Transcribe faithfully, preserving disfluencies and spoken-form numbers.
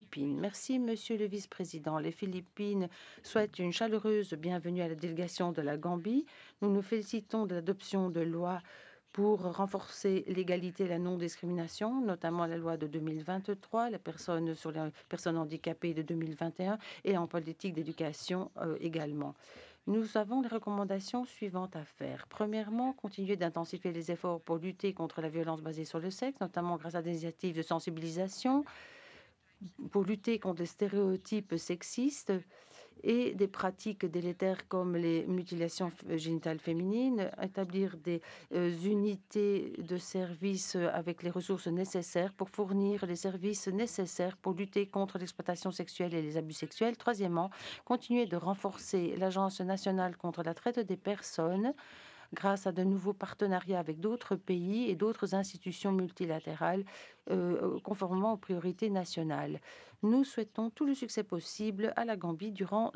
Philippines. Merci, Monsieur le Vice-président. Les Philippines souhaitent une chaleureuse bienvenue à la délégation de la Gambie. Nous nous félicitons de l'adoption de lois pour renforcer l'égalité et la non-discrimination, notamment la loi de deux mille vingt-trois, la personne sur les personnes handicapées de deux mille vingt et un et en politique d'éducation euh, également. Nous avons les recommandations suivantes à faire. Premièrement, continuer d'intensifier les efforts pour lutter contre la violence basée sur le sexe, notamment grâce à des initiatives de sensibilisation, pour lutter contre les stéréotypes sexistes et des pratiques délétères comme les mutilations f- génitales féminines, établir des euh, unités de services avec les ressources nécessaires pour fournir les services nécessaires pour lutter contre l'exploitation sexuelle et les abus sexuels. Troisièmement, continuer de renforcer l'Agence nationale contre la traite des personnes grâce à de nouveaux partenariats avec d'autres pays et d'autres institutions multilatérales, euh, conformément aux priorités nationales. Nous souhaitons tout le succès possible à la Gambie durant